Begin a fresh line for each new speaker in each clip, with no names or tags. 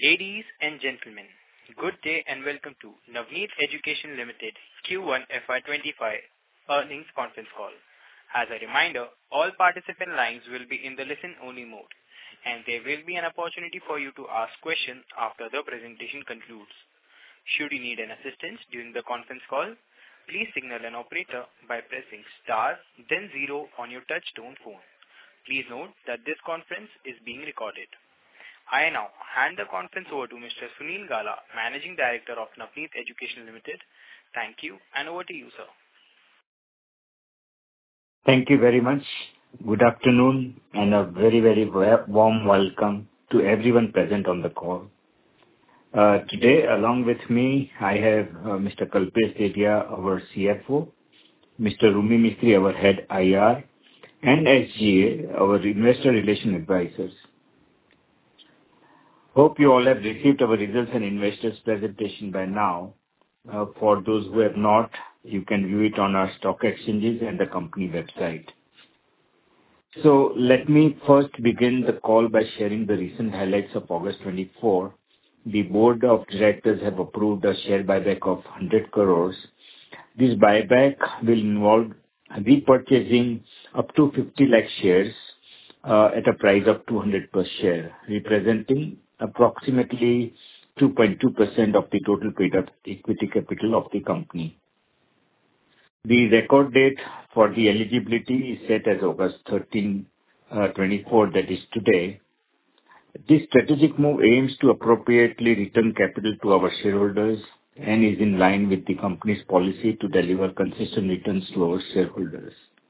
Ladies and gentlemen, good day and welcome to Navneet Education Limited Q1 FY25 earnings conference call. As a reminder, all participant lines will be in the listen-only mode, and there will be an opportunity for you to ask questions after the presentation concludes. Should you need an assistance during the conference call, please signal an operator by pressing star then 0 on your touch-tone phone. Please note that this conference is being recorded. I now hand the conference over to Mr. Sunil Gala, Managing Director of Navneet Education Limited. Thank you, and over to you, sir.
Thank you very much. Good afternoon, and a very, very warm welcome to everyone present on the call. Today, along with me, I have Mr. Kalpesh Dedhia, our CFO, Mr. Rumi Mistry, our Head IR, and SGA, our Investor Relation Advisors. Hope you all have received our results and investors presentation by now. For those who have not, you can view it on our stock exchanges and the company website. So let me first begin the call by sharing the recent highlights of August 24. The board of directors have approved a share buyback of 100 crores. This buyback will involve repurchasing up to 50 lakh shares at a price of 200 per share, representing approximately 2.2% of the total paid-up equity capital of the company. The record date for the eligibility is set as August 13, 24, that is today. This strategic move aims to appropriately return capital to our shareholders and is in line with the company's policy to deliver consistent returns to our shareholders.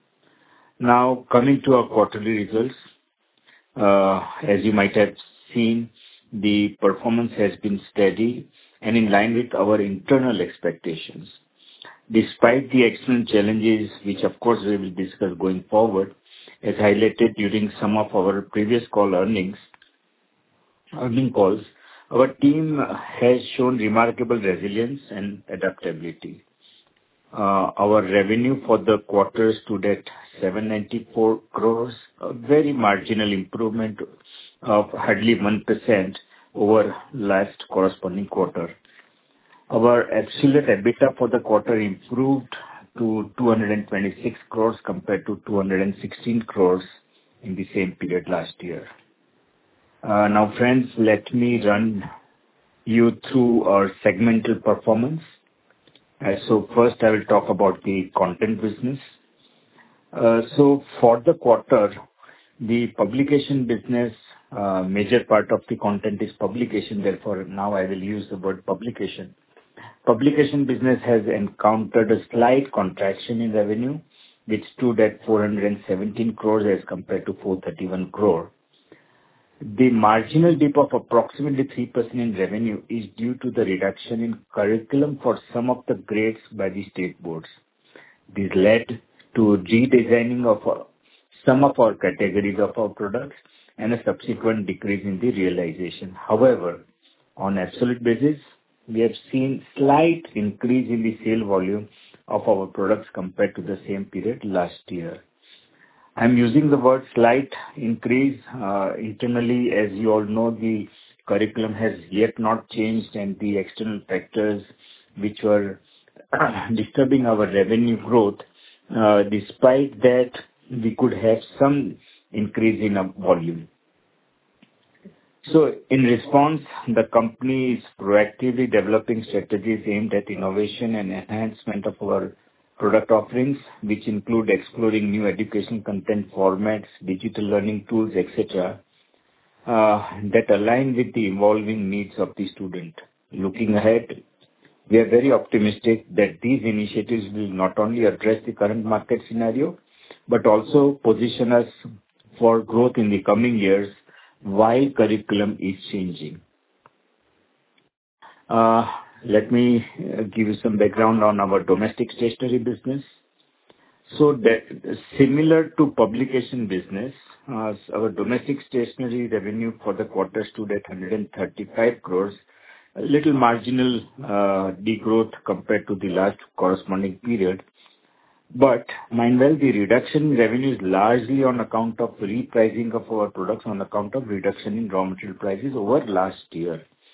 Now, coming to our quarterly results, as you might have seen, the performance has been steady and in line with our internal expectations. Despite the external challenges, which of course we will discuss going forward, as highlighted during some of our previous earnings calls, our team has shown remarkable resilience and adaptability. Our revenue for the quarter stood at 794 crores, a very marginal improvement of hardly 1% over last corresponding quarter. Our absolute EBITDA for the quarter improved to 226 crores compared to 216 crores in the same period last year. Now, friends, let me run you through our segmental performance. So first, I will talk about the content business. So for the quarter, the publication business, major part of the content is publication. Therefore, now I will use the word publication. Publication business has encountered a slight contraction in revenue, which stood at 417 crores as compared to 431 crore. The marginal dip of approximately 3% in revenue is due to the reduction in curriculum for some of the grades by the state boards. This led to redesigning of some of our categories of our products and a subsequent decrease in the realization. However, on absolute basis, we have seen slight increase in the sale volume of our products compared to the same period last year. I'm using the word slight increase internally. As you all know, the curriculum has yet not changed, and the external factors which were disturbing our revenue growth, despite that, we could have some increase in volume. So in response, the company is proactively developing strategies aimed at innovation and enhancement of our product offerings, which include exploring new education content formats, digital learning tools, etc., that align with the evolving needs of the student. Looking ahead, we are very optimistic that these initiatives will not only address the current market scenario, but also position us for growth in the coming years while curriculum is changing. Let me give you some background on our domestic stationery business. So that similar to publication business, our domestic stationery revenue for the quarter stood at 135 crores, a little marginal degrowth compared to the last corresponding period. But meanwhile, the reduction in revenue is largely on account of repricing of our products on account of reduction in raw material prices over last year.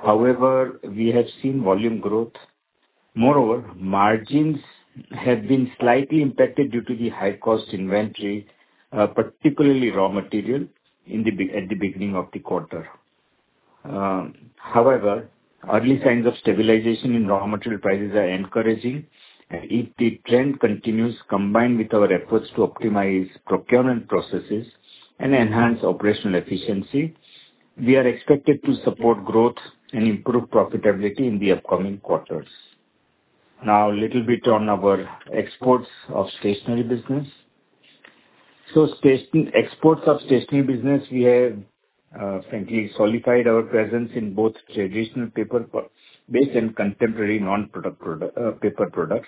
However, we have seen volume growth. Moreover, margins have been slightly impacted due to the high-cost inventory, particularly raw material, at the beginning of the quarter. However, early signs of stabilization in raw material prices are encouraging, and if the trend continues, combined with our efforts to optimize procurement processes and enhance operational efficiency, we are expected to support growth and improve profitability in the upcoming quarters. Now, a little bit on our exports of stationery business. So, exports of stationery business, we have frankly solidified our presence in both traditional paper-based and contemporary paper products.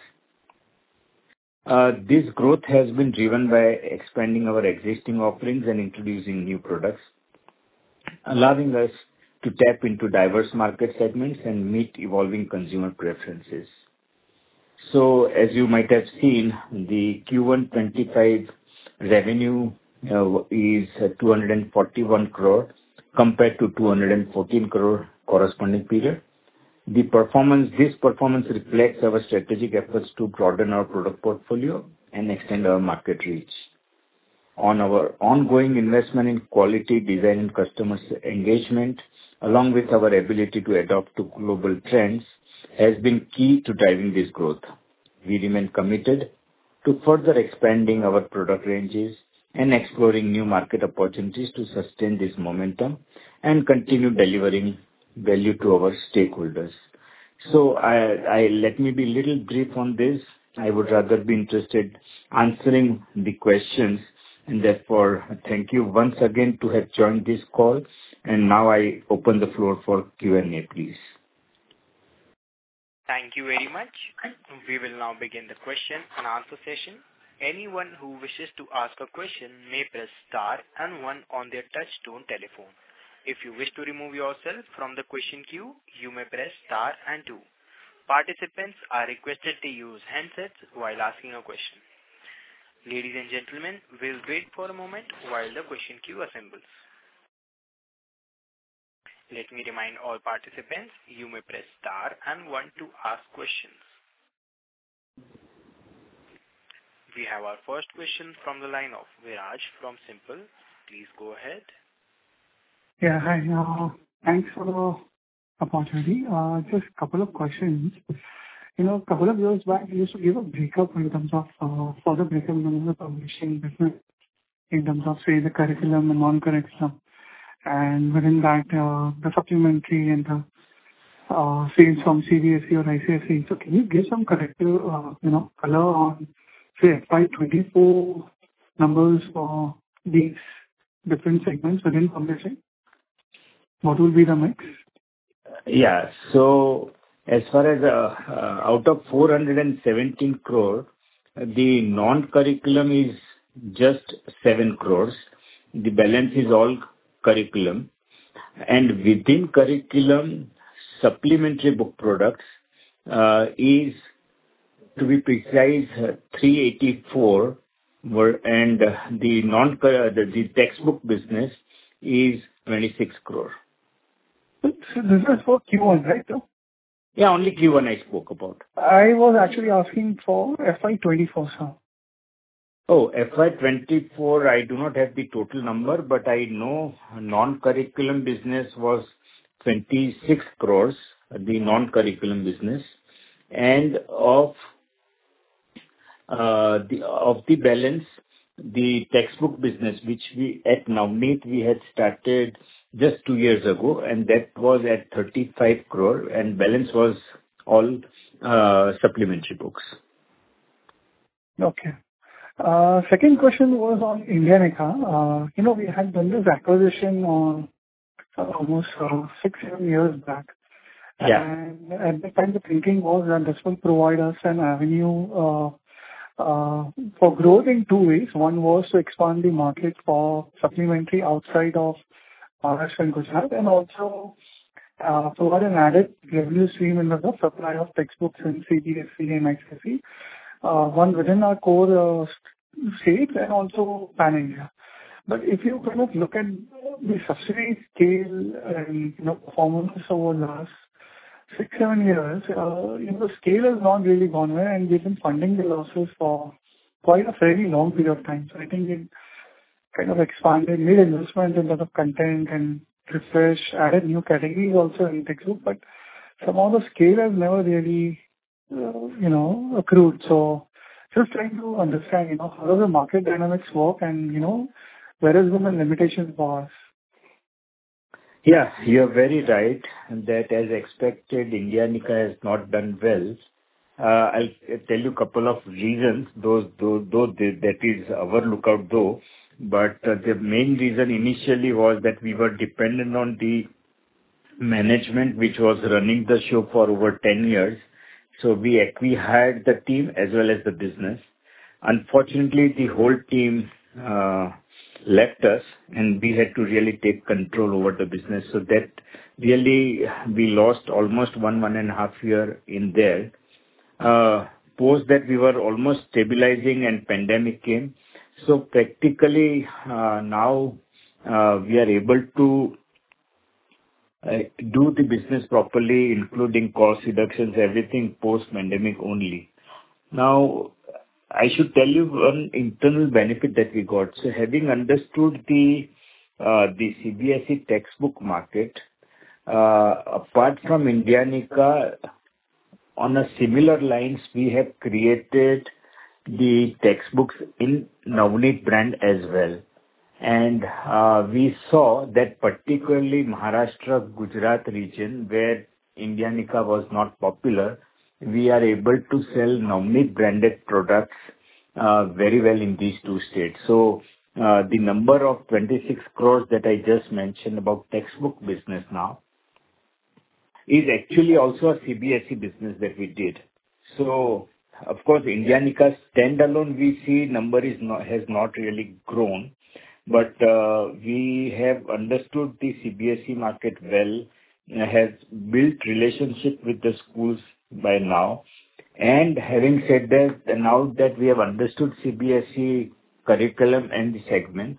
This growth has been driven by expanding our existing offerings and introducing new products, allowing us to tap into diverse market segments and meet evolving consumer preferences. So, as you might have seen, the Q1 25 revenue is 241 crore compared to 214 crore corresponding period. This performance reflects our strategic efforts to broaden our product portfolio and extend our market reach. On our ongoing investment in quality, design, and customer engagement, along with our ability to adapt to global trends, has been key to driving this growth. We remain committed to further expanding our product ranges and exploring new market opportunities to sustain this momentum and continue delivering value to our stakeholders. So, let me be a little brief on this. I would rather be interested answering the questions, and therefore, thank you once again to have joined this call. And now I open the floor for Q&A, please.
Thank you very much. We will now begin the question and answer session. Anyone who wishes to ask a question may press star and one on their touch-tone telephone. If you wish to remove yourself from the question queue, you may press star and two. Participants are requested to use handsets while asking a question. Ladies and gentlemen, we'll wait for a moment while the question queue assembles. Let me remind all participants, you may press star and one to ask questions. We have our first question from the line of Viraj from Simple. Please go ahead.
Yeah, hi. Thanks for the opportunity. Just a couple of questions. A couple of years back, you used to give a breakup in terms of further breakup in terms of the publishing business, in terms of, say, the curriculum and non-curriculum. And within that, the supplementary and the sales from CBSE or ICSE. So, can you give some corrective, color on, say, FY24 numbers for these different segments within publishing? What will be the mix?
Yeah. So, as far as out of 417 crore, the non-curriculum is just 7 crores. The balance is all curriculum. And within curriculum, supplementary book products is, to be precise, 384, and the textbook business is 26 crore.
So this is for Q1, right?
Yeah, only Q1 I spoke about.
I was actually asking for FY24, sir.
Oh, FY24, I do not have the total number, but I know non-curriculum business was 26 crores, the non-curriculum business. And of the balance, the textbook business, which we at Navneet we had started just 2 years ago, and that was at 35 crore, and balance was all supplementary books.
Okay. Second question was on Indianica. We had done this acquisition almost 6-7 years back.
Yeah.
And at the time, the thinking was that this will provide us an avenue for growth in two ways. One was to expand the market for supplementary outside of Maharashtra and Gujarat, and also provide an added revenue stream in the supply of textbooks in CBSE and ICSE, one within our core states and also pan-India. But if you kind of look at the subsidy scale and, performance over the last 6-7 years, the scale has not really gone well, and we've been funding the losses for quite a fairly long period of time. So I think it kind of expanded, made investments in terms of content and refresh, added new categories also in textbook, but somehow the scale has never really, accrued. So just trying to understand, how does the market dynamics work and, where has been the limitation for us?
Yeah, you're very right that as expected, Indianica has not done well. I'll tell you a couple of reasons, though that is our lookout though. But the main reason initially was that we were dependent on the management which was running the show for over 10 years. So we hired the team as well as the business. Unfortunately, the whole team left us, and we had to really take control over the business. So that really we lost almost 1.5 years in there. Post that we were almost stabilizing and pandemic came. So practically now we are able to do the business properly, including cost reductions, everything post-pandemic only. Now, I should tell you one internal benefit that we got. So having understood the CBSE textbook market, apart from Indianica, on a similar lines, we have created the textbooks in Navneet brand as well. And we saw that particularly Maharashtra, Gujarat region, where Indianica was not popular, we are able to sell Navneet branded products very well in these two states. So the number of 26 crores that I just mentioned about textbook business now is actually also a CBSE business that we did. So, of course, Indianica standalone, we see number has not really grown, but we have understood the CBSE market well, has built relationship with the schools by now. And having said that, now that we have understood CBSE curriculum and the segment,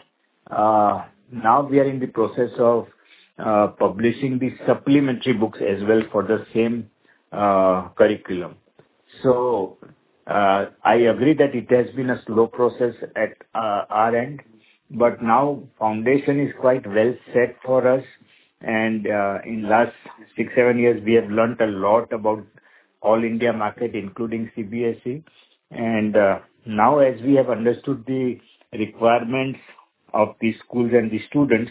now we are in the process of publishing the supplementary books as well for the same curriculum. So I agree that it has been a slow process at our end, but now foundation is quite well set for us. And in last 6-7 years, we have learnt a lot about all India market, including CBSE. And now as we have understood the requirements of the schools and the students,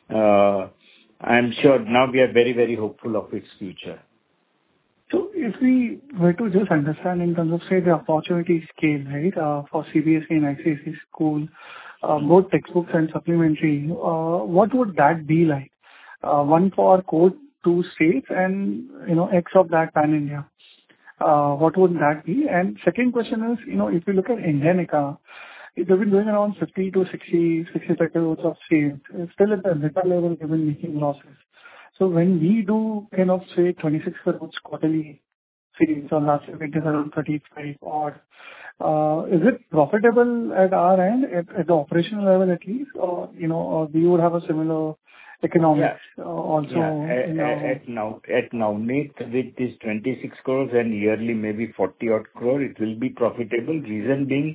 I'm sure now we are very, very hopeful of its future.
So if we were to just understand in terms of, say, the opportunity scale, right, for CBSE and ICSE school, both textbooks and supplementary, what would that be like? One for core 2 states and, X of that pan-India. What would that be? And second question is, if you look at Indianica, they've been doing around 50 to 65 crores of sales. It's still at the EBITDA level, they've been making losses. So when we do kind of say 26 crores quarterly sales, or last year we did around 35 odd, is it profitable at our end, at the operational level at least, or we would have a similar economics also?
Yeah. At Navneet, with this 26 crores and yearly maybe 40 odd crore, it will be profitable. Reason being,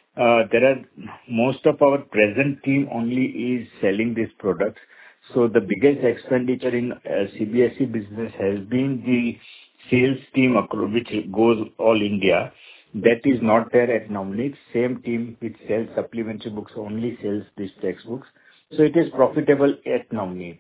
most of our present team only is selling these products. So the biggest expenditure in CBSE business has been the sales team which goes all India. That is not there at Navneet. Same team which sells supplementary books only sells these textbooks. So it is profitable at Navneet.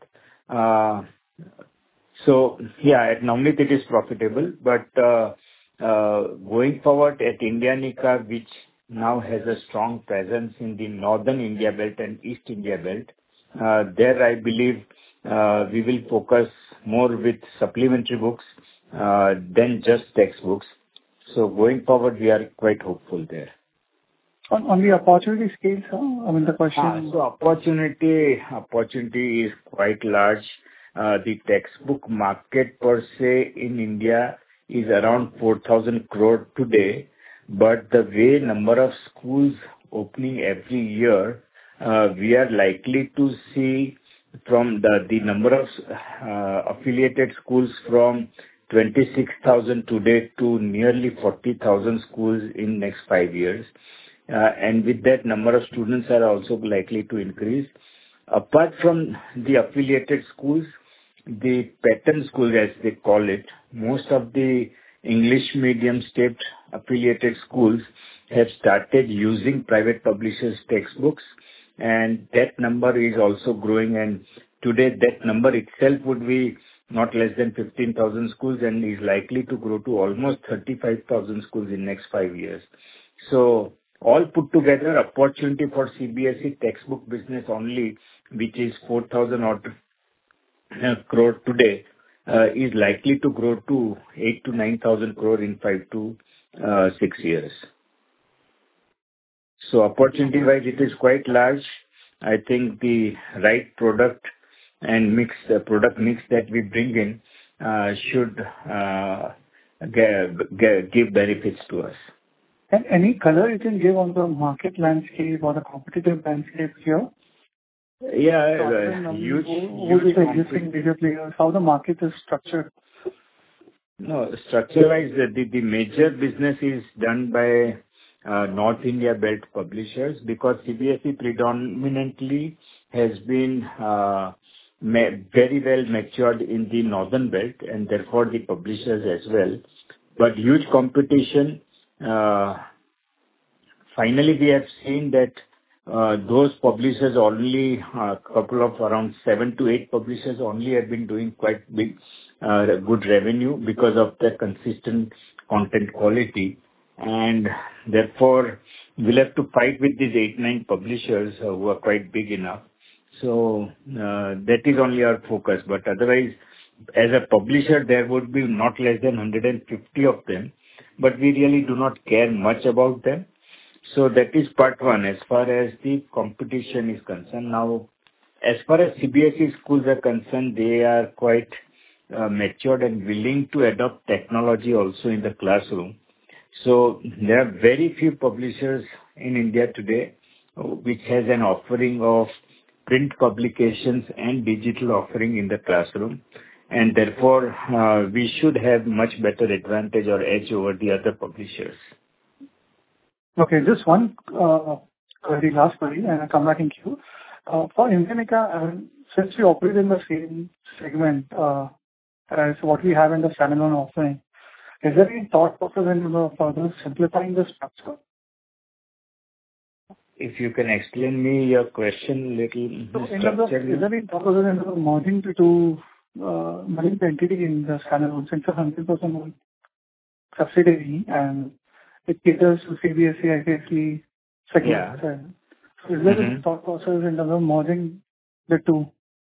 So yeah, at Navneet it is profitable, but going forward at Indianica, which now has a strong presence in the northern India belt and East India belt, there I believe we will focus more with supplementary books than just textbooks. So going forward, we are quite hopeful there.
On the opportunity scale, sir, I mean the question.
So opportunity is quite large. The textbook market per se in India is around 4,000 crore today, but the way number of schools opening every year, we are likely to see from the number of affiliated schools from 26,000 today to nearly 40,000 schools in next 5 years. And with that, number of students are also likely to increase. Apart from the affiliated schools, the pattern schools, as they call it, most of the English medium state affiliated schools have started using private publishers' textbooks, and that number is also growing. And today, that number itself would be not less than 15,000 schools and is likely to grow to almost 35,000 schools in next 5 years. So all put together, opportunity for CBSE textbook business only, which is 4,000 odd crore today, is likely to grow to 8 to 9,000 crore in 5 to 6 years. So opportunity-wise, it is quite large. I think the right product and product mix that we bring in should give benefits to us.
And any color you can give on the market landscape or the competitive landscape here?
Yeah, huge
existing major players, how the market is structured?
No, structure-wise, the major business is done by North India belt publishers, because CBSE predominantly has been very well matured in the northern belt, and therefore the publishers as well. But huge competition. Finally, we have seen that those publishers only, a couple of around 7 to 8 publishers only have been doing quite big, good revenue because of their consistent content quality. And therefore, we'll have to fight with these 8-9 publishers who are quite big enough. So that is only our focus. But otherwise, as a publisher, there would be not less than 150 of them. But we really do not care much about them. So that is part one as far as the competition is concerned. Now, as far as CBSE schools are concerned, they are quite matured and willing to adopt technology also in the classroom. So there are very few publishers in India today which has an offering of print publications and digital offering in the classroom. And therefore, we should have much better advantage or edge over the other publishers.
Okay, just one very last query, and I'll come back in queue. For Infinica, since we operate in the same segment as what we have in the standalone offering, is there any thought process in further simplifying the structure?
If you can explain me your question little.
So is there any thought process in merging the two merging the entity in the standalone, since it's 100% subsidiary and it caters to CBSE, ICSE segment?
Yeah.
So is there any thought process in terms of merging the two?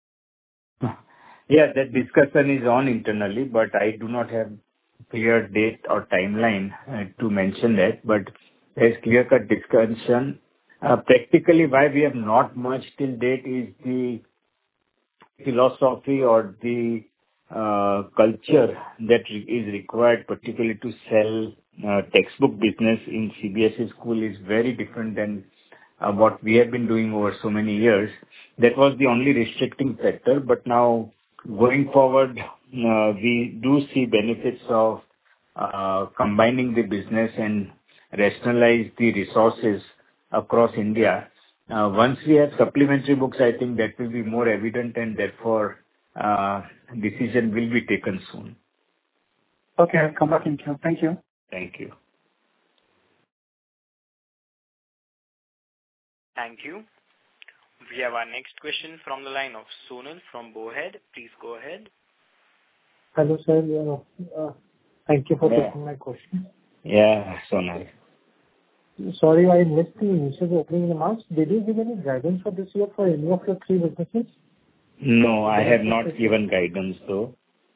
Yeah, that discussion is on internally, but I do not have clear date or timeline to mention that. But there's clear-cut discussion. Practically, why we have not merged till date is the philosophy or the culture that is required, particularly to sell textbook business in CBSE school, is very different than what we have been doing over so many years. That was the only restricting factor. But now, going forward, we do see benefits of combining the business and rationalize the resources across India. Once we have supplementary books, I think that will be more evident, and therefore decision will be taken soon.
Okay, I'll come back in queue. Thank you.
Thank you.
Thank you. We have our next question from the line of Sonal from Bowhead. Please go ahead.
Hello, sir. Thank you for taking my question.
Yeah, Sonal.
Sorry, I missed the initial opening remarks. Did you give any guidance for this year for any of your 3 businesses?
No, I have not given guidance though.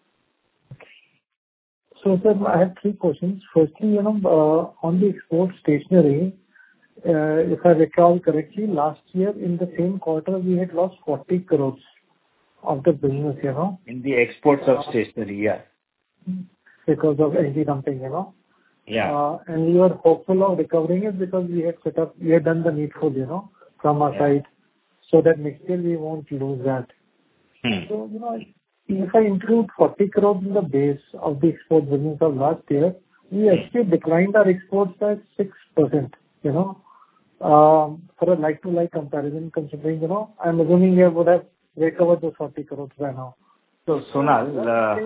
So, sir, I have 3 questions. Firstly, on the export stationery, if I recall correctly, last year in the same quarter, we had lost 40 crores of the business,
In the exports of stationery, yeah.
Because of anti-dumping,
Yeah.
And we were hopeful of recovering it because we had done the needful, from our side so that next year we won't lose that.
Hmm.
So, if I include 40 crores in the base of the export business of last year, we actually declined our exports by 6%, for a like-to-like comparison, considering, I'm assuming we would have recovered those 40 crores by now.
So, Sonal,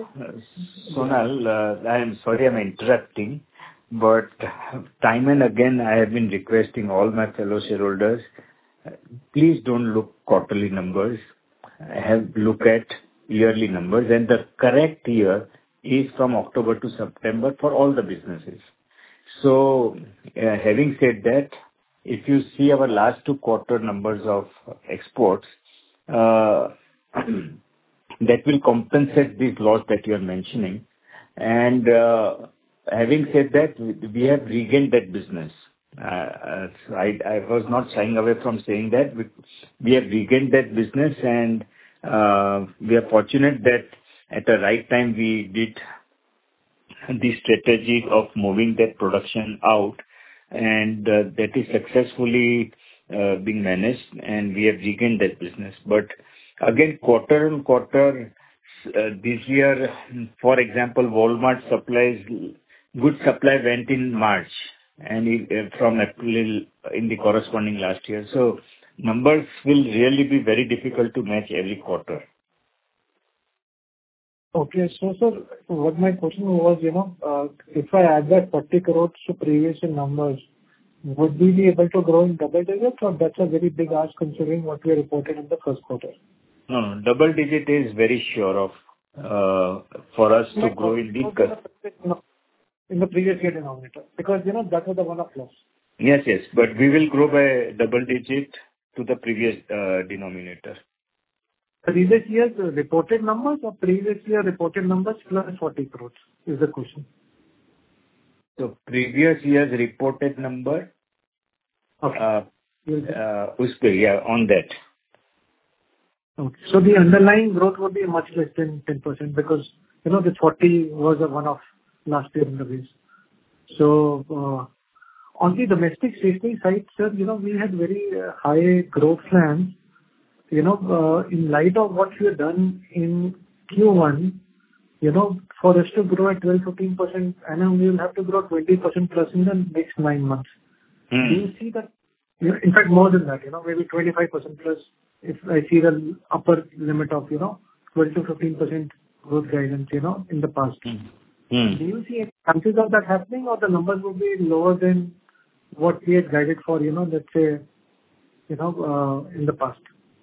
I am sorry I'm interrupting, but time and again I have been requesting all my fellow shareholders, please don't look quarterly numbers. Look at yearly numbers, and the correct year is from October to September for all the businesses. So, having said that, if you see our last 2 quarter numbers of exports, that will compensate this loss that you are mentioning. And having said that, we have regained that business. I was not shying away from saying that. We have regained that business, and we are fortunate that at the right time we did the strategy of moving that production out, and that is successfully being managed, and we have regained that business. But again, quarter on quarter, this year, for example, Walmart supplies, good supply went in March and from April in the corresponding last year. So numbers will really be very difficult to match every quarter.
Okay. So, sir, what my question was, if I add that 40 crores to previous year numbers, would we be able to grow in double digits, or that's a very big ask considering what we reported in the first quarter?
No, double digit is very sure of for us to grow in
the previous year denominator, because that was the one-off loss.
Yes, but we will grow by double digit to the previous denominator.
Previous year's reported numbers or previous year reported numbers plus 40 crores is the question.
So previous year's reported number,
Okay.
on that.
Okay. So the underlying growth would be much less than 10% because, the 40 was a one-off last year in the base. So, on the domestic stationery side, sir, we had very high growth plans. In light of what we have done in Q1, for us to grow at 12-15%, and we will have to grow 20% plus in the next 9 months. Do you see that? In fact, more than that, maybe 25% plus, if I see the upper limit of, 12-15% growth guidance, in the past. Do you see any chances of that happening, or the numbers will be lower than what we had guided for, let's say, in the past?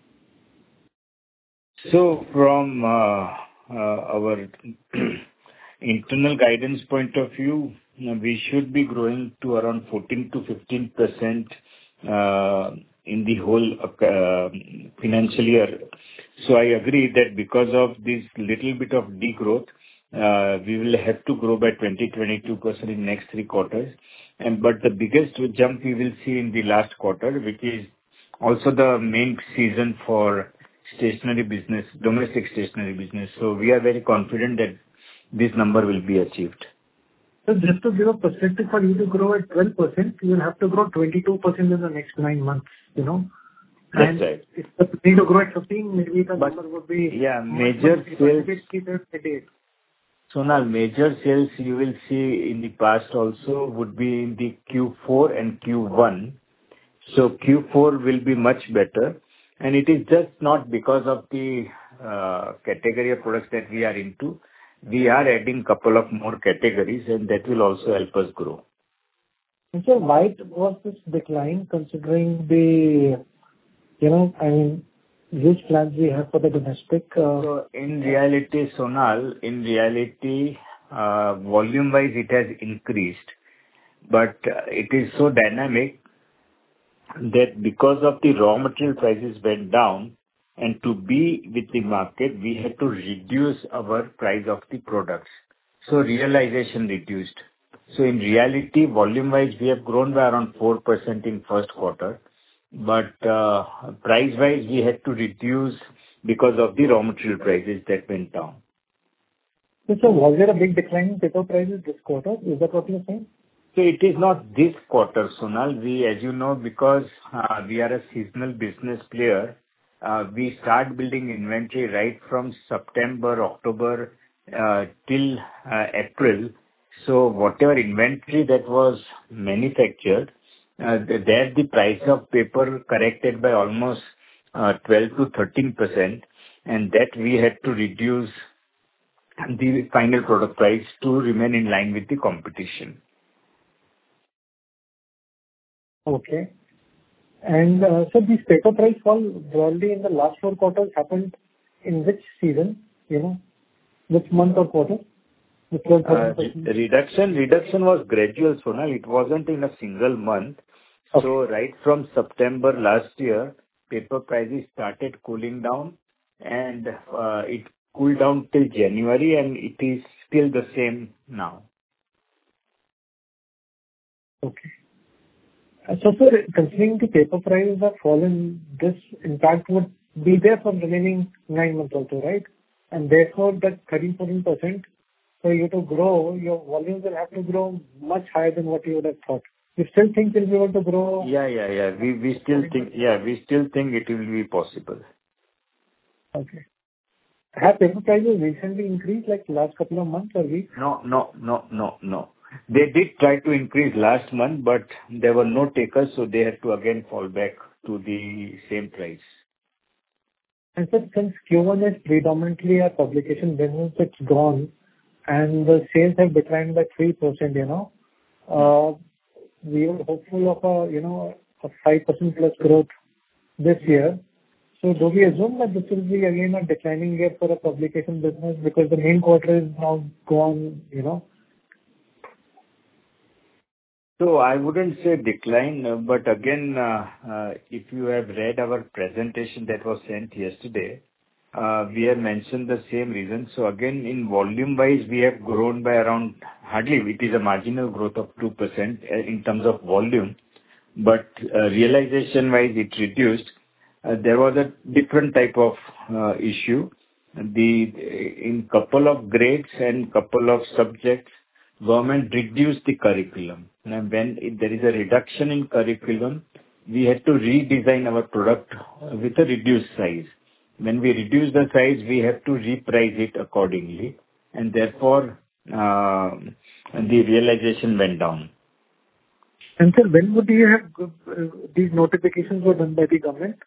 So from our internal guidance point of view, we should be growing to around 14 to 15% in the whole financial year. So I agree that because of this little bit of degrowth, we will have to grow by 20-22% in next 3 quarters. But the biggest jump we will see in the last quarter, which is also the main season for stationery business, domestic stationery business. So we are very confident that this number will be achieved.
So just to give a perspective, for you to grow at 12%, you will have to grow 22% in the next 9 months,
That's right.
If you need to grow at 15, maybe the number would be...
Yeah, major sales... Sonal, major sales you will see in the past also would be in the Q4 and Q1. So Q4 will be much better. And it is just not because of the category of products that we are into. We are adding couple of more categories, and that will also help us grow.
And so why was this decline considering the, huge plans we have for the domestic?
So in reality, Sonal, volume-wise it has increased. But it is so dynamic that because of the raw material prices went down, and to be with the market, we had to reduce our price of the products. So realization reduced. So in reality, volume-wise, we have grown by around 4% in first quarter. But price-wise, we had to reduce because of the raw material prices that went down.
So was there a big decline in paper prices this quarter? Is that what you're saying?
So it is not this quarter, Sonal. We, as you know, because we are a seasonal business player, we start building inventory right from September, October, till April. So whatever inventory that was manufactured, there the price of paper corrected by almost 12 to 13%, and that we had to reduce the final product price to remain in line with the competition.
Okay. And so this paper price fall broadly in the last 4 quarters happened in which season, which month or quarter? The 12%.
Reduction was gradual, Sonal. It wasn't in a single month.
Okay.
So right from September last year, paper prices started cooling down, and it cooled down till January, and it is still the same now.
Okay. So, sir, considering the paper prices have fallen, this impact would be there for the remaining 9 months also, right? And therefore, that 13-14%, for you to grow, your volumes will have to grow much higher than what you would have thought. You still think you'll be able to grow?
Yeah. We still think it will be possible.
Okay. Have paper prices recently increased, like last couple of months or weeks?
No. They did try to increase last month, but there were no takers, so they had to again fall back to the same price.
And sir, since Q1 is predominantly a publication business, it's gone, and the sales have declined by 3%, we were hopeful of a 5% plus growth this year. So do we assume that this will be again a declining year for a publication business because the main quarter is now gone,
So I wouldn't say decline, but again, if you have read our presentation that was sent yesterday, we have mentioned the same reason. So again, in volume-wise, we have grown by around hardly, it is a marginal growth of 2% in terms of volume, but realization-wise, it reduced. There was a different type of issue. In couple of grades and couple of subjects, government reduced the curriculum. And when there is a reduction in curriculum, we had to redesign our product with a reduced size. When we reduce the size, we have to reprice it accordingly, and therefore the realization went down.
And sir, when would you have these notifications were done by the government?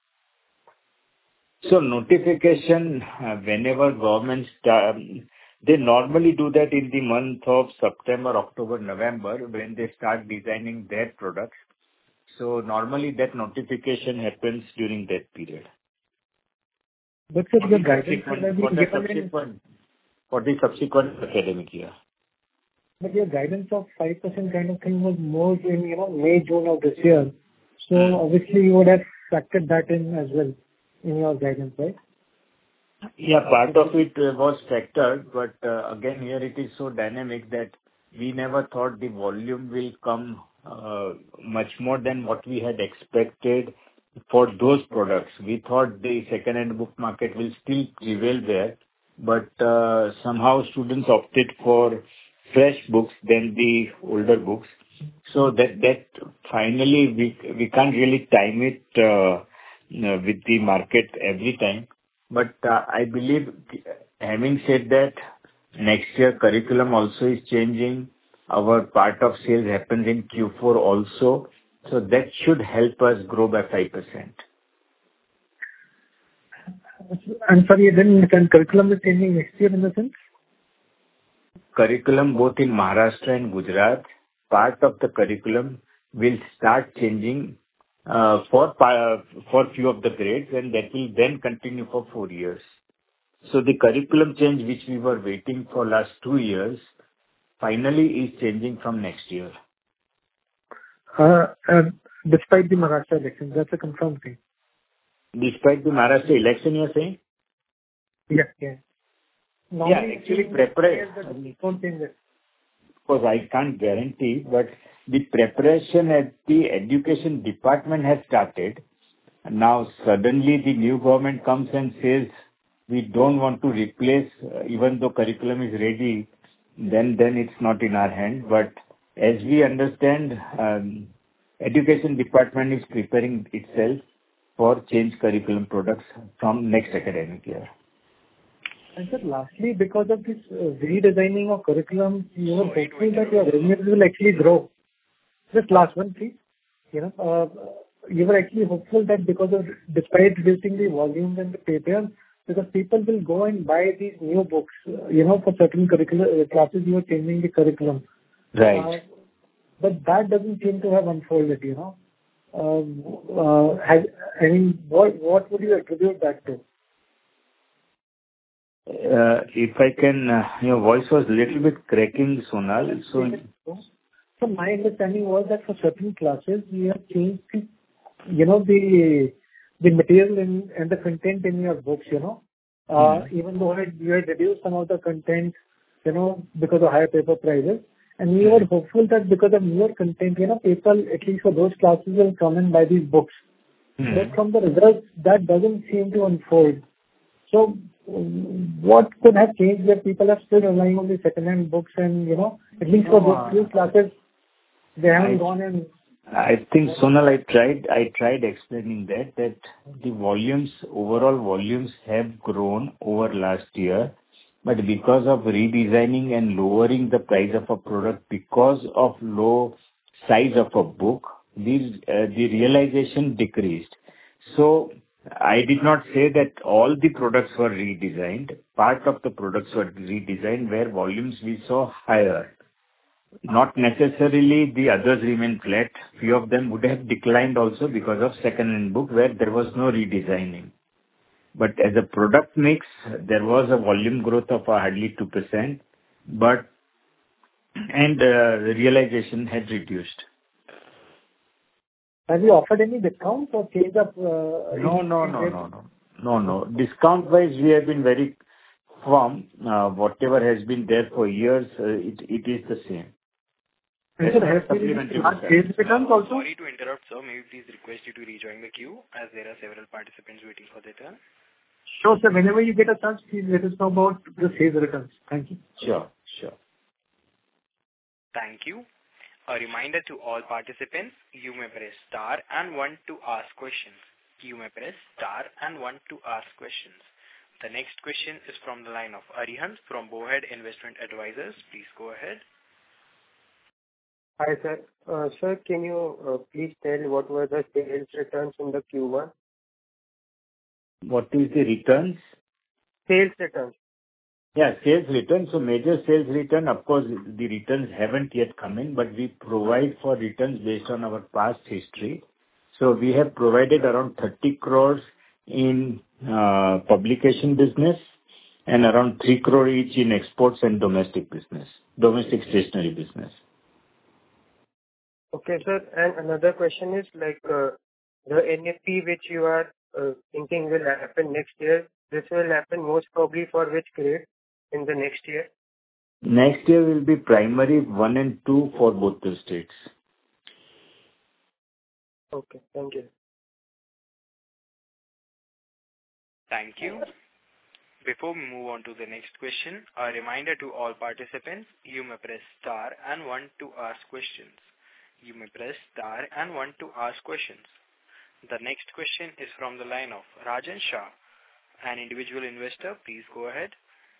So notification, whenever government they normally do that in the month of September, October, November, when they start designing their products. So normally that notification happens during that period.
But sir, your guidance
for the subsequent academic year.
But your guidance of 5% kind of thing was more in May, June of this year. So obviously you would have factored that in as well in your guidance, right?
Yeah, part of it was factored, but again, here it is so dynamic that we never thought the volume will come much more than what we had expected for those products. We thought the second-hand book market will still prevail there, but somehow students opted for fresh books than the older books. So that finally we can't really time it with the market every time. But I believe, having said that, next year curriculum also is changing. Our part of sales happens in Q4 also. So that should help us grow by 5%.
I'm sorry, then curriculum is changing next year in the sense?
Curriculum both in Maharashtra and Gujarat, part of the curriculum will start changing for few of the grades, and that will then continue for 4 years. So the curriculum change which we were waiting for last 2 years finally is changing from next year.
Despite the Maharashtra election, that's a confirmed thing.
Despite the Maharashtra election, you are saying?
Yeah.
Normally, actually preparation. Because I can't guarantee, but the preparation at the education department has started. Now suddenly the new government comes and says we don't want to replace, even though curriculum is ready, then it's not in our hand. But as we understand, education department is preparing itself, for change curriculum products from next academic year.
And sir, lastly, because of this redesigning of curriculum, you are hopeful that your revenues will actually grow. Just last one, please. You were actually hopeful that despite reducing the volumes and the paper, because people will go and buy these new books, for certain curricular classes, you are changing the curriculum.
Right.
But that doesn't seem to have unfolded, what would you attribute that to?
If I can, your voice was a little bit cracking, Sonal.
So my understanding was that for certain classes, we have changed the material and the content in your books, even though you had reduced some of the content, because of higher paper prices. And we were hopeful that because of newer content, people, at least for those classes, will come and buy these books. But from the results, that doesn't seem to unfold. So what could have changed that people are still relying on the second-hand books and, at least for those few classes, they haven't gone and...
I think, Sonal, I tried explaining that the overall volumes have grown over last year, but because of redesigning and lowering the price of a product because of low size of a book, the realization decreased. So I did not say that all the products were redesigned. Part of the products were redesigned where volumes we saw higher. Not necessarily the others remain flat. Few of them would have declined also because of second-hand book where there was no redesigning. But as a product mix, there was a volume growth of hardly 2%, and the realization had reduced.
Have you offered any discounts or change of...
No. Discount-wise, we have been very firm. Whatever has been there for years, it is the same.
And sir, have you sales returns also?
Sorry to interrupt, sir. May we please request you to rejoin the queue as there are several participants waiting for their turn.
Sure, sir. Whenever you get a chance, please let us know about the sales returns. Thank you.
Sure.
Thank you. A reminder to all participants, you may press star and 1 to ask questions. The next question is from the line of Arihant from Bowhead Investment Advisors. Please go ahead.
Hi, sir. Sir, can you please tell what were the sales returns in the Q1?
What is the returns?
Sales returns.
Yeah, sales returns. So major sales return, of course, the returns haven't yet come in, but we provide for returns based on our past history. So we have provided around 30 crores in publication business and around 3 crore each in exports and domestic stationery business.
Okay, sir. And another question is the NFP which you are thinking will happen next year, this will happen most probably for which grade in the next year?
Next year will be primary 1 and 2 for both the states.
Okay, thank you.
Thank you. Before we move on to the next question, a reminder to all participants, you may press star and 1 to ask questions. The next question is from the line of Rajan Shah, an individual investor. Please go ahead.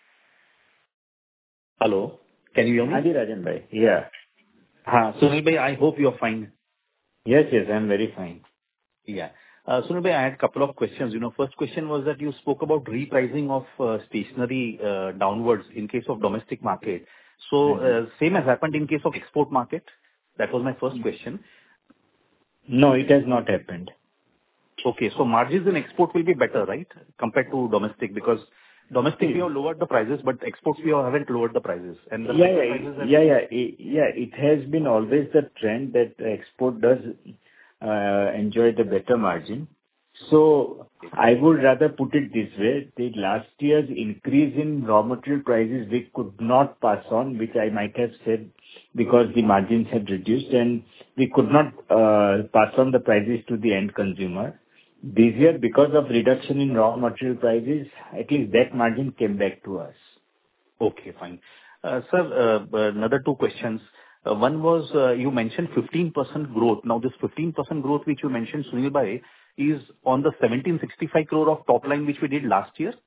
Hello. Can you hear me?
Hi, Rajan bhai. Yeah.
Sunil bhai, I hope you're fine.
Yes, I'm very fine.
Yeah. Sunil bhai, I had a couple of questions. First question was that you spoke about repricing of stationery downwards in case of domestic market. So same has happened in case of export market? That was my first question.
No, it has not happened.
Okay. So margins in export will be better, right, compared to domestic? Because domestic, we have lowered the prices, but exports, we haven't lowered the prices. And the
It has been always the trend that export does enjoy the better margin. So I would rather put it this way. The last year's increase in raw material prices, we could not pass on, which I might have said because the margins had reduced and we could not pass on the prices to the end consumer. This year, because of reduction in raw material prices, at least that margin came back to us.
Okay, fine. Sir, another two questions. One was you mentioned 15% growth. Now, this 15% growth which you mentioned, Sunil bhai, is on the 1,765 crore of top line which we did last year?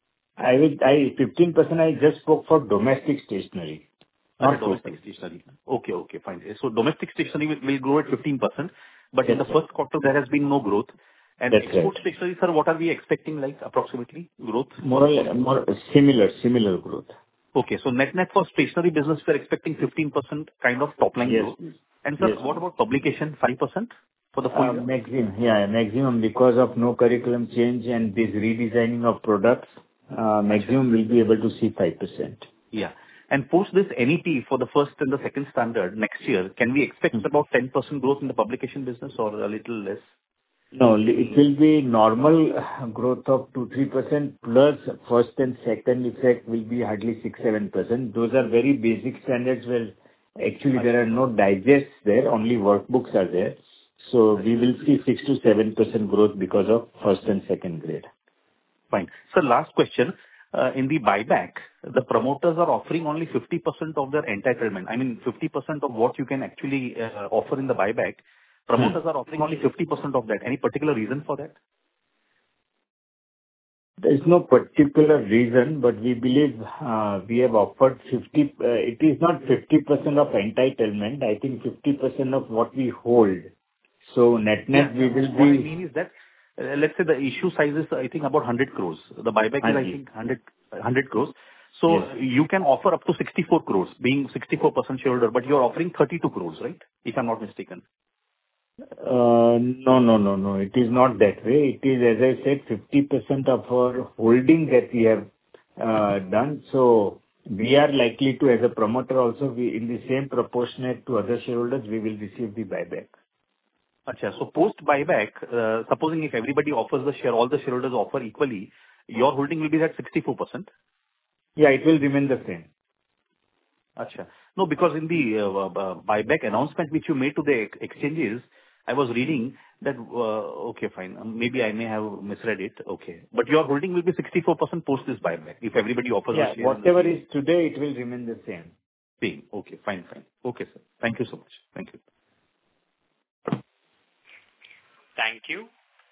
15% I just spoke for domestic stationery, not
Domestic
total.
stationery. Okay, fine. So domestic stationery will grow at 15%, but in the
That's
first quarter, there has been no growth. And
That's
export
right.
stationery, sir, what are we expecting, like, approximately growth?
More similar growth.
Okay, so net for stationery business, we're expecting 15% kind of top line
Yes.
growth. And sir,
Yes.
what about publication? 5% for the full year?
Maximum because of no curriculum change and this redesigning of products, maximum will be able to see 5%.
Yeah. And post this NEP for the first and the second standard next year, can we expect about 10% growth in the publication business or a little less?
No, it will be normal growth of 2-3% plus first and second effect will be hardly 6-7%. Those are very basic standards where actually there are no digests there, only workbooks are there. So we will see 6-7% growth because of first and second grade.
Fine. So last question. In the buyback, the promoters are offering only 50% of their entitlement. I mean, 50% of what you can actually offer in the buyback. Promoters are offering only 50% of that. Any particular reason for that?
There is no particular reason, but we believe we have offered 50. It is not 50% of entitlement. I think 50% of what we hold. So net we will be.
What I mean is that, let's say the issue size is, I think, about 100 crores. The buyback is, I think, 100 crores. So yes, you can offer up to 64 crores, being 64% shareholder, but you're offering 32 crores, right? If I'm not mistaken.
No. It is not that way. It is, as I said, 50% of our holding that we have done. So we are likely to, as a promoter also, in the same proportionate to other shareholders, we will receive the buyback.
Achha, so post buyback, supposing if everybody offers the share, all the shareholders offer equally, your holding will be at 64%?
Yeah, it will remain the same.
Achha. No, because in the buyback announcement which you made to the exchanges, I was reading that, okay, fine, maybe I may have misread it, okay. But your holding will be 64% post this buyback, if everybody offers a share.
Whatever is today, it will remain the same.
Same, okay, fine. Okay, sir. Thank you so much. Thank you.
Thank you.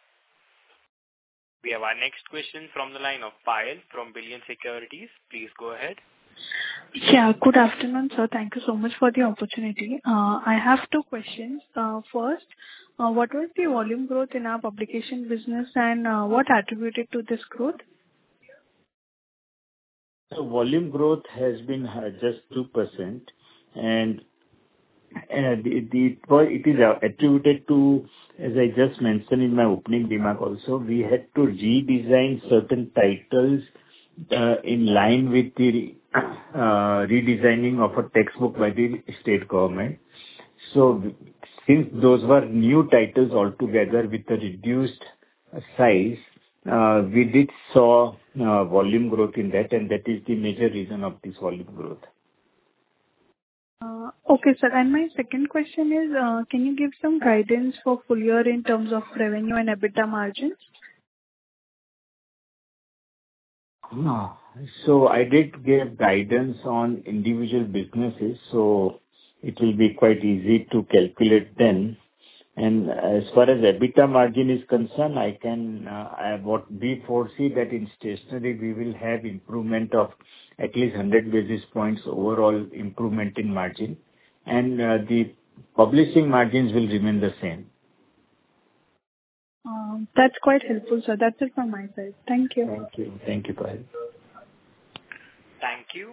We have our next question from the line of Payal from Billion Securities. Please go ahead.
Yeah, good afternoon, sir. Thank you so much for the opportunity. I have two questions. First, what was the volume growth in our publication business and what attributed to this growth?
So volume growth has been just 2%, and it is attributed to, as I just mentioned in my opening remark also, we had to redesign certain titles in line with the redesigning of a textbook by the state government. So since those were new titles altogether with a reduced size, we did saw volume growth in that, and that is the major reason of this volume growth.
Okay, sir. And my second question is, can you give some guidance for full year in terms of revenue and EBITDA margins?
So I did give guidance on individual businesses, so it will be quite easy to calculate then. And as far as EBITDA margin is concerned, what we foresee that in stationery we will have improvement of at least 100 basis points overall improvement in margin, and the publishing margins will remain the same.
That's quite helpful, sir. That's it from my side. Thank you.
Thank you, Payal.
Thank you.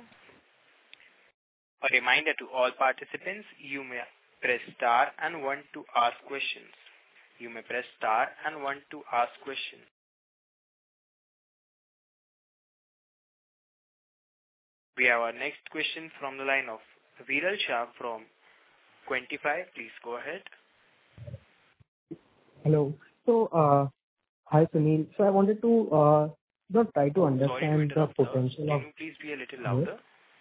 A reminder to all participants, you may press star and 1 to ask questions. You may press star and 1 to ask questions. We have our next question from the line of Viral Shah from Quantify. Please go ahead.
Hello. So, hi Sunil. So I wanted to try to understand the potential of.
Can you please be a little louder?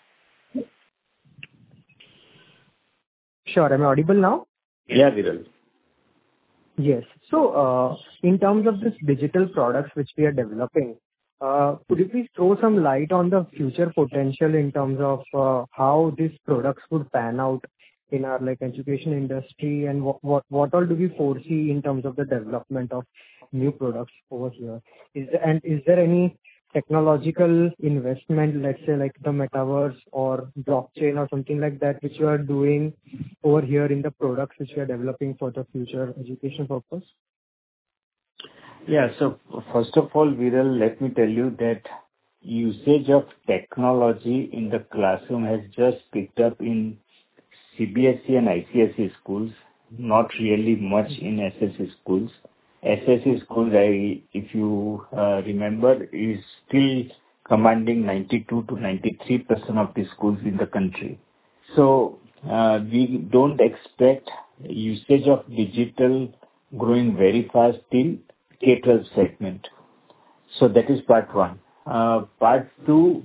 Sure. Am I audible now?
Yeah, Viral.
Yes. So, in terms of this digital products which we are developing, could you please throw some light on the future potential in terms of how these products would pan out in our education industry, and what all do we foresee in terms of the development of new products over here? Is there any technological investment, let's say like the metaverse or blockchain or something like that, which you are doing over here in the products which you are developing for the future education purpose?
Yeah. So first of all, Viral, let me tell you that usage of technology in the classroom has just picked up in CBSE and ICSE schools, not really much in SSE schools. SSE schools, if you remember, is still commanding 92 to 93% of the schools in the country. So we don't expect usage of digital growing very fast till K-12 segment. So that is part one. Part two,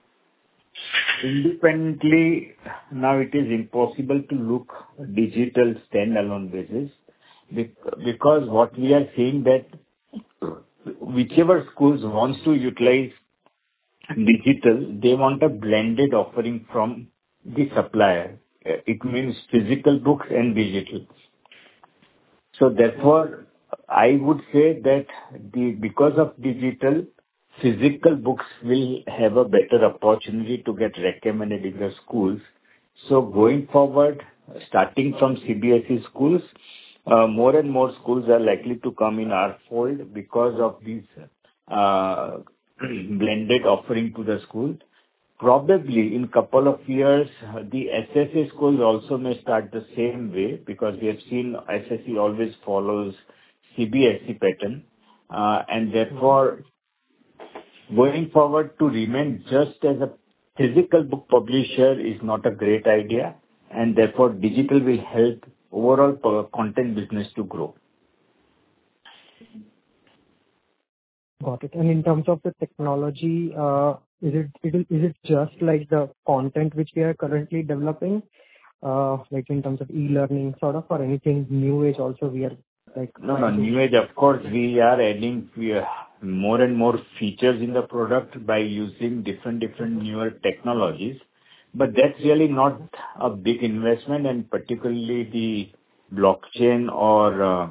independently, now it is impossible to look digital standalone basis because what we are seeing that whichever schools wants to utilize digital, they want a blended offering from the supplier. It means physical books and digital. So therefore, I would say that because of digital, physical books will have a better opportunity to get recommended in the schools. So going forward, starting from CBSE schools, more and more schools are likely to come in our fold because of these blended offering to the school. Probably in couple of years, the SSE schools also may start the same way because we have seen SSE always follows CBSE pattern. And therefore, going forward to remain just as a physical book publisher is not a great idea. And therefore, digital will help overall content business to grow.
Got it. And in terms of the technology, is it just like the content which we are currently developing, like in terms of e-learning sort of, or anything new age also we are like?
No, new age, of course, we are adding more and more features in the product by using different newer technologies. But that's really not a big investment, and particularly the blockchain or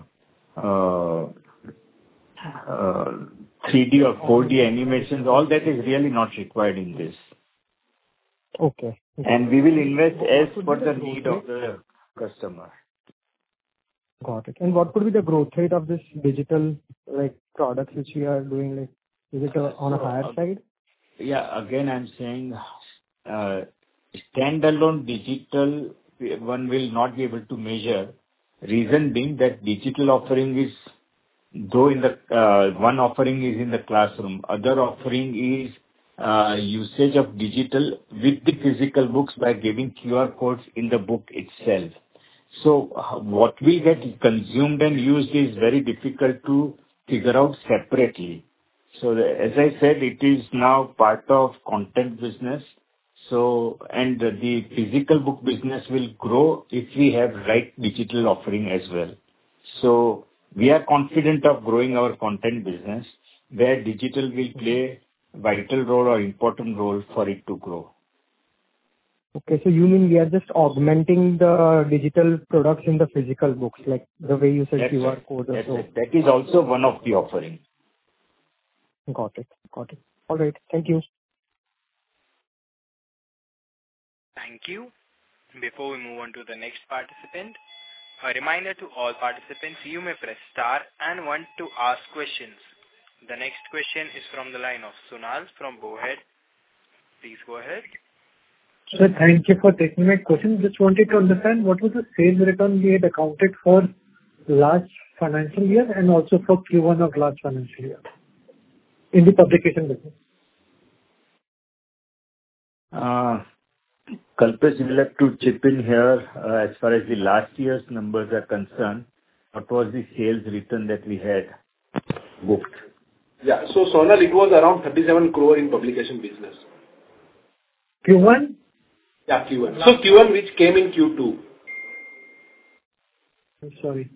3D or 4D animations, all that is really not required in this.
Okay.
And we will invest as per the need of the customer.
Got it. And what could be the growth rate of this digital like products which we are doing? Like, is it on a higher side?
Yeah, again, I'm saying standalone digital, one will not be able to measure. Reason being that digital offering is, though in the one offering is in the classroom, other offering is usage of digital with the physical books by giving QR codes in the book itself. So what will get consumed and used is very difficult to figure out separately. So as I said, it is now part of content business. So, and the physical book business will grow if we have right digital offering as well. So we are confident of growing our content business where digital will play a vital role or important role for it to grow.
Okay, so you mean we are just augmenting the digital products in the physical books, like the way you said
That's
QR
it.
code or
That's
so.
it. That is also one of the offerings.
Got it. All right. Thank you.
Thank you. Before we move on to the next participant, a reminder to all participants, you may press star and one to ask questions. The next question is from the line of Sunal from Bowhead. Please go ahead.
Sir, thank you for taking my question. Just wanted to understand what was the sales return we had accounted for last financial year and also for Q1 of last financial year in the publication business.
Kalpesh, you will have to chip in here as far as the last year's numbers are concerned. What was the sales return that we had booked?
Yeah. So, Sonal, it was around 37 crore in publication business.
Q1?
Yeah, Q1. So, Q1 which came in Q2.
I'm sorry.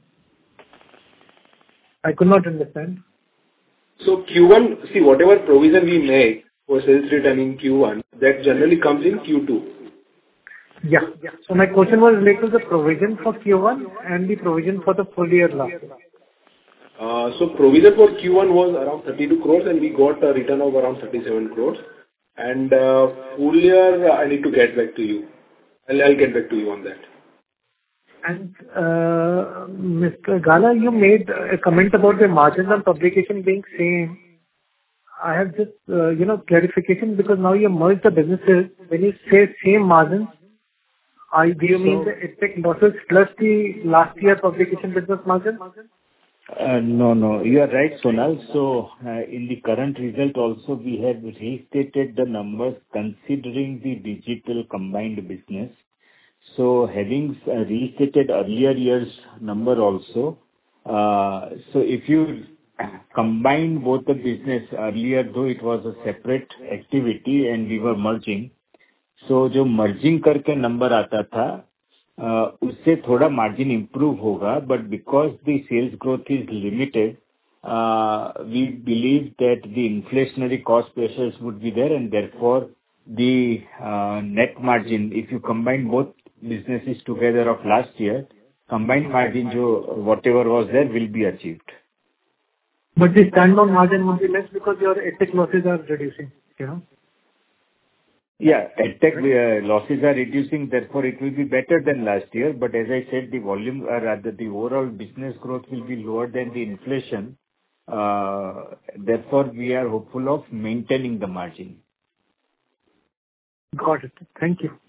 I could not understand.
So, Q1, see, whatever provision we make for sales return in Q1, that generally comes in Q2.
Yeah. So, my question was related to the provision for Q1 and the provision for the full year last year.
So provision for Q1 was around 32 crores, and we got a return of around 37 crores. And full year, I need to get back to you. I'll get back to you on that.
And Mr. Gala, you made a comment about the margins on publication being same. I have just, clarification, because now you merged the businesses. When you say same margins, do you mean the EdTech losses plus the last year publication business margin?
No. You are right, Sonal. So, in the current result also, we have restated the numbers considering the digital combined business. So having restated earlier year's number also, so if you combine both the business earlier, though it was a separate activity and we were merging, so जो merging करके number आता था, उससे थोड़ा margin improve होगा, but because the sales growth is limited, we believe that the inflationary cost pressures would be there, and therefore the net margin, if you combine both businesses together of last year, combined margin जो whatever was there will be achieved.
But the standalone margin will be less because your EdTech losses are reducing,
Yeah, EdTech losses are reducing, therefore it will be better than last year. But as I said, the volume, rather the overall business growth will be lower than the inflation. Therefore, we are hopeful of maintaining the margin.
Got it. Thank you.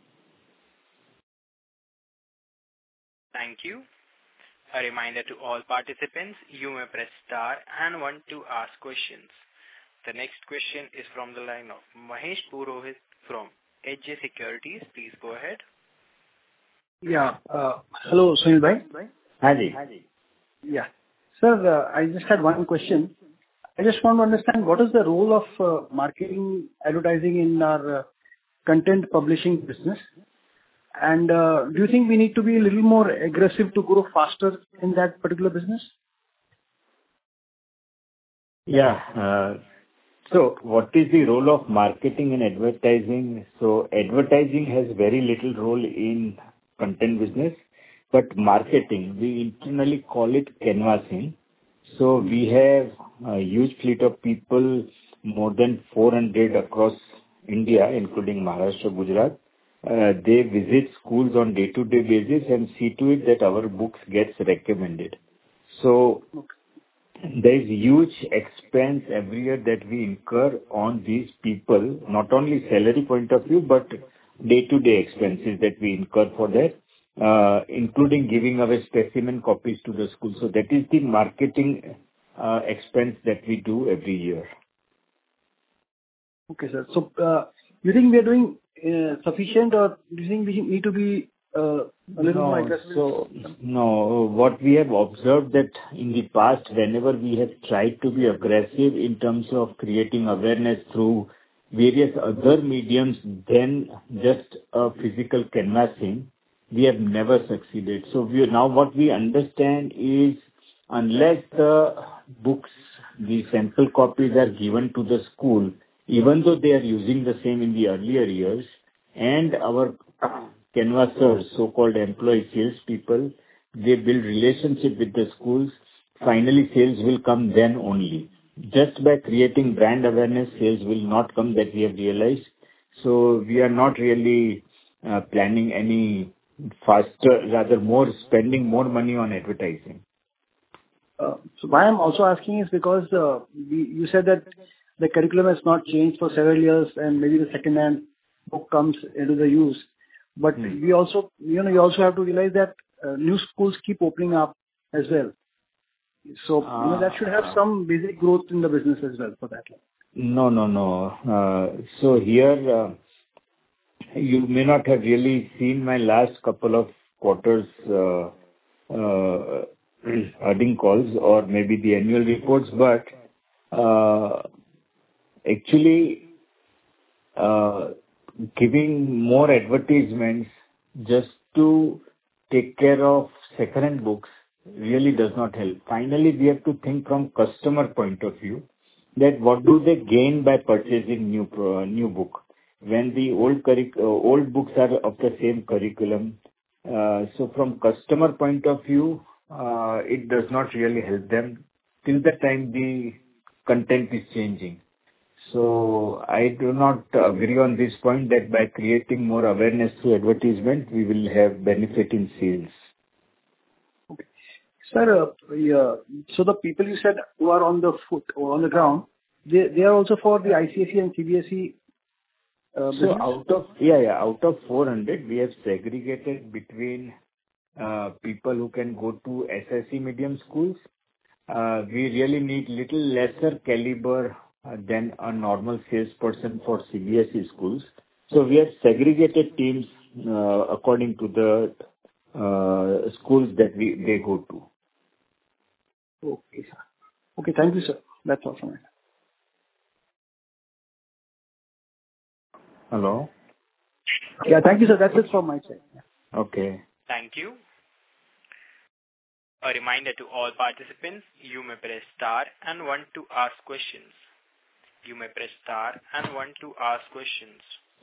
Thank you. A reminder to all participants, you may press star and one to ask questions. The next question is from the line of Mahesh Purohit from HJ Securities. Please go ahead.
Yeah. Hello, Sunil bhai.
Haji.
Yeah. Sir, I just had one question. I just want to understand what is the role of marketing, advertising in our content publishing business? And do you think we need to be a little more aggressive to grow faster in that particular business?
Yeah. So what is the role of marketing and advertising? So advertising has very little role in content business, but marketing, we internally call it canvassing. So we have a huge fleet of people, more than 400 across India, including Maharashtra, Gujarat. They visit schools on day-to-day basis and see to it that our books gets recommended. So there is huge expense every year that we incur on these people, not only salary point of view, but day-to-day expenses that we incur for that, including giving away specimen copies to the school. So that is the marketing expense that we do every year.
Okay, sir. So you think we are doing sufficient, or do you think we need to be a little more aggressive?
No, what we have observed that in the past, whenever we have tried to be aggressive in terms of creating awareness through various other mediums than just a physical canvassing, we have never succeeded. So now what we understand is, unless the books, the sample copies are given to the school, even though they are using the same in the earlier years, and our canvassers, so-called employee salespeople, they build relationship with the schools, finally sales will come then only. Just by creating brand awareness, sales will not come, that we have realized. So we are not really planning any faster, rather spending more money on advertising.
So why I'm also asking is because you said that the curriculum has not changed for several years, and maybe the second-hand book comes into the use. But we also, you also have to realize that new schools keep opening up as well. So that should have some basic growth in the business as well for that.
No. So here, you may not have really seen my last couple of quarters earnings calls or maybe the annual reports, but actually giving more advertisements just to take care of second-hand books really does not help. Finally, we have to think from customer point of view, that what do they gain by purchasing new book when the old books are of the same curriculum. So from customer point of view, it does not really help them. till the time the content is changing. So I do not agree on this point that by creating more awareness through advertisement, we will have benefit in sales.
Okay. Sir, so the people you said who are on the foot or on the ground, they are also for the ICSE and CBSE business?
So out of 400, we have segregated between people who can go to SSE medium schools. We really need little lesser caliber than a normal salesperson for CBSE schools. So we have segregated teams according to the schools that they go to.
Okay, sir. Okay, thank you, sir. That's all from me.
Hello?
Yeah, thank you, sir. That's it from my side.
Okay.
Thank you. A reminder to all participants, you may press star and one to ask questions. You may press star and one to ask questions.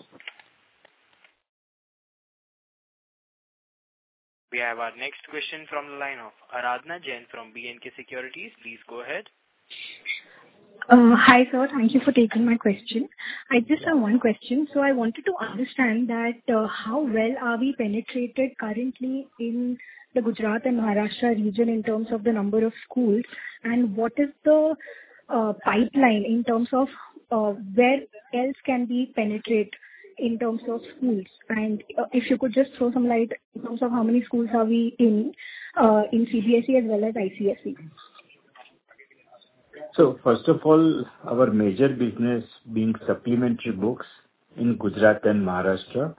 We have our next question from the line of Aradhana Jain from B&K Securities. Please go ahead.
Hi, sir. Thank you for taking my question. I just have one question. So I wanted to understand that how well are we penetrated currently in the Gujarat and Maharashtra region in terms of the number of schools, and what is the pipeline in terms of where else can we penetrate in terms of schools? And if you could just throw some light in terms of how many schools are we in CBSE as well as ICSE.
So first of all, our major business being supplementary books in Gujarat and Maharashtra.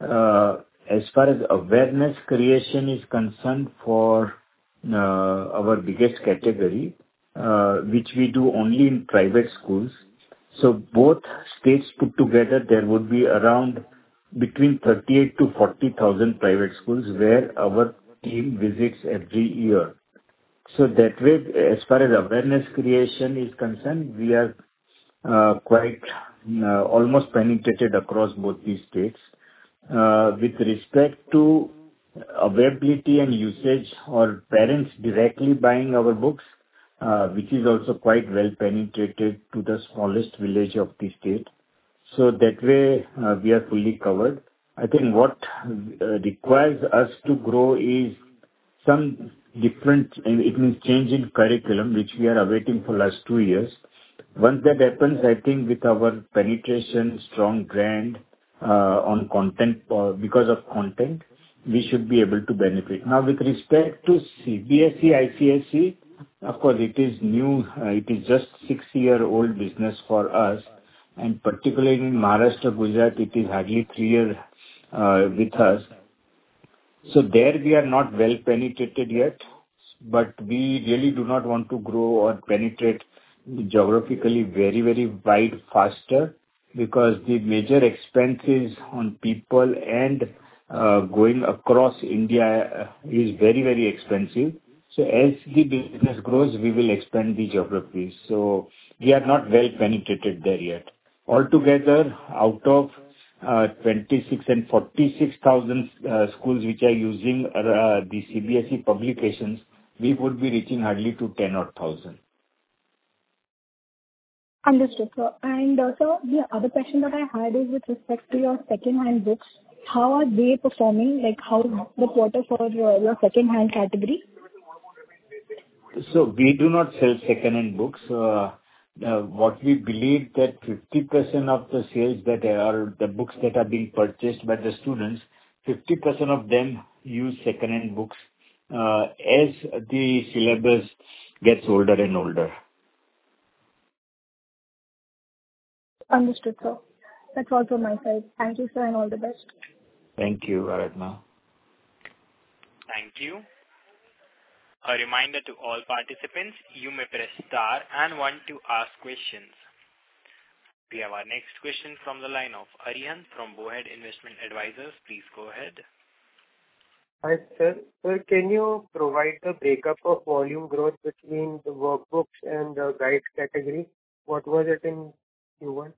As far as awareness creation is concerned for our biggest category, which we do only in private schools. So both states put together, there would be around between 38 to 40,000 private schools where our team visits every year. So that way, as far as awareness creation is concerned, we are quite almost penetrated across both these states. With respect to availability and usage or parents directly buying our books, which is also quite well penetrated to the smallest village of the state. So that way, we are fully covered. I think what requires us to grow is some different, it means change in curriculum, which we are awaiting for last 2 years. Once that happens, I think with our penetration, strong brand on content, because of content, we should be able to benefit. Now, with respect to CBSE, ICSE, of course, it is new. It is just 6-year-old business for us, and particularly in Maharashtra, Gujarat, it is hardly 3 years with us. So there we are not well penetrated yet, but we really do not want to grow or penetrate geographically very, very wide faster, because the major expenses on people and going across India is very, very expensive. So as the business grows, we will expand the geographies. So we are not well penetrated there yet. Altogether, out of 26 and 46,000 schools which are using the CBSE publications, we would be reaching hardly to 10 or 1,000.
Understood, sir. And so the other question that I had is with respect to your second-hand books. How are they performing? Like how the quarter for your second-hand category?
So we do not sell second-hand books. What we believe that 50% of the sales that are the books that are being purchased by the students, 50% of them use second-hand books as the syllabus gets older and older.
Understood, sir. That's all from my side. Thank you, sir, and all the best.
Thank you, Aradhana.
Thank you. A reminder to all participants, you may press star and one to ask questions. We have our next question from the line of Arihant from Bowhead Investment Advisors. Please go ahead.
Hi, sir. Sir, can you provide the breakup of volume growth between the workbooks and the guide category? What was it in Q1?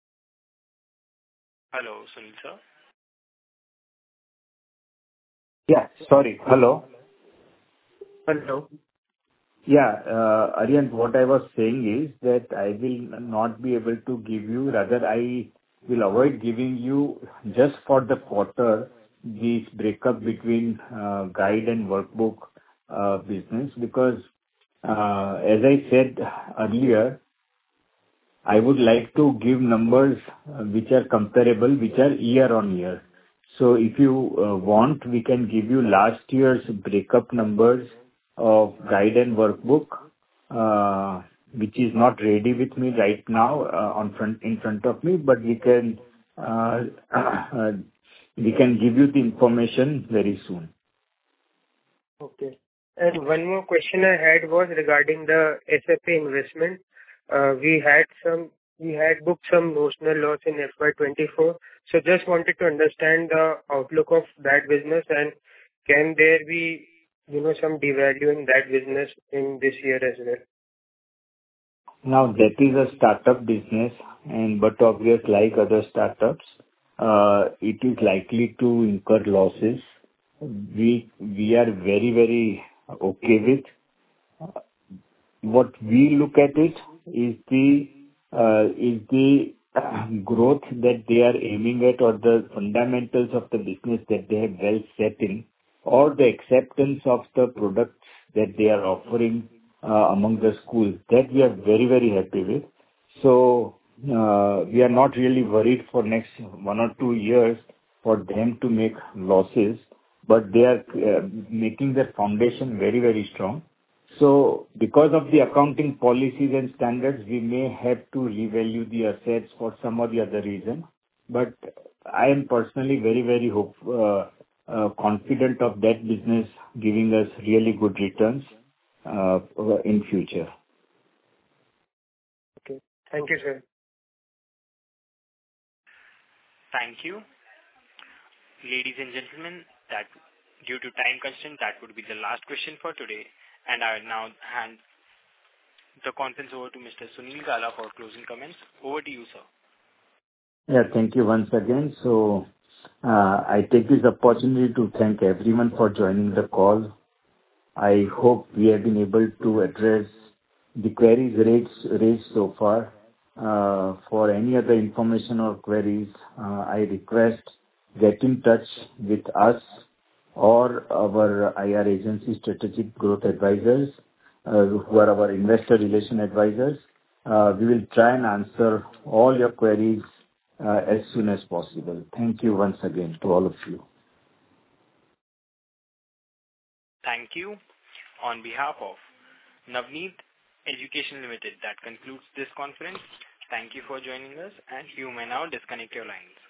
Hello, Sunil sir.
Yeah, sorry. Hello.
Hello.
Yeah, Aryan, what I was saying is that I will not be able to give you, rather I will avoid giving you just for the quarter this breakup between guide and workbook business, because as I said earlier, I would like to give numbers which are comparable, which are year-on-year. So if you want, we can give you last year's breakup numbers of guide and workbook, which is not ready with me right now in front of me, but we can give you the information very soon.
Okay. And one more question I had was regarding the SAP investment. We had booked some notional loss in FY24. So just wanted to understand the outlook of that business, and can there be, some devaluing that business in this year as well?
Now, that is a startup business, but obviously, like other startups, it is likely to incur losses. We are very, very okay with. What we look at it is the growth that they are aiming at, or the fundamentals of the business that they have well set in, or the acceptance of the products that they are offering among the schools, that we are very, very happy with. So we are not really worried for next 1 or 2 years for them to make losses, but they are making their foundation very, very strong. So because of the accounting policies and standards, we may have to revalue the assets for some or the other reason. But I am personally very, very confident of that business giving us really good returns in future.
Okay. Thank you, sir.
Thank you. Ladies and gentlemen, that due to time constraint, that would be the last question for today. And I will now hand the conference over to Mr. Sunil Gala for closing comments. Over to you, sir.
Yeah, thank you once again. So I take this opportunity to thank everyone for joining the call. I hope we have been able to address the queries raised so far. For any other information or queries, I request get in touch with us or our IR agency, Strategic Growth Advisors, who are our investor relation advisors. We will try and answer all your queries as soon as possible. Thank you once again to all of you.
Thank you. On behalf of Navneet Education Limited, that concludes this conference. Thank you for joining us, and you may now disconnect your lines.